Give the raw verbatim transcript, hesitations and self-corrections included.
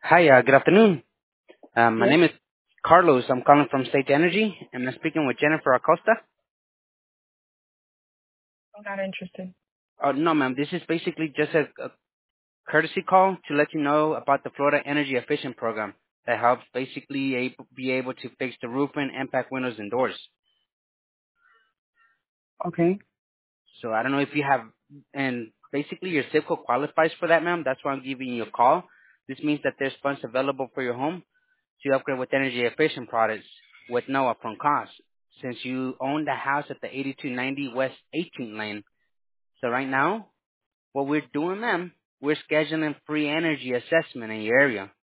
Hi, uh, good afternoon. Uh, my Yes, name is Carlos. I'm calling from State Energy, and I'm speaking with Jennifer Acosta. I'm not interested. Oh, no, ma'am. This is basically just a, a courtesy call to let you know about the Florida Energy Efficient Program that helps basically able, be able to fix the roofing, impact windows, and doors. Okay. So I don't know if you have, and basically your zip code qualifies for that, ma'am. That's why I'm giving you a call. This means that there's funds available for your home to upgrade with energy efficient products with no upfront cost. Since you own the house at the eighty-two ninety West eighteenth Lane. So right now, what we're doing, ma'am, we're scheduling free energy assessment in your area.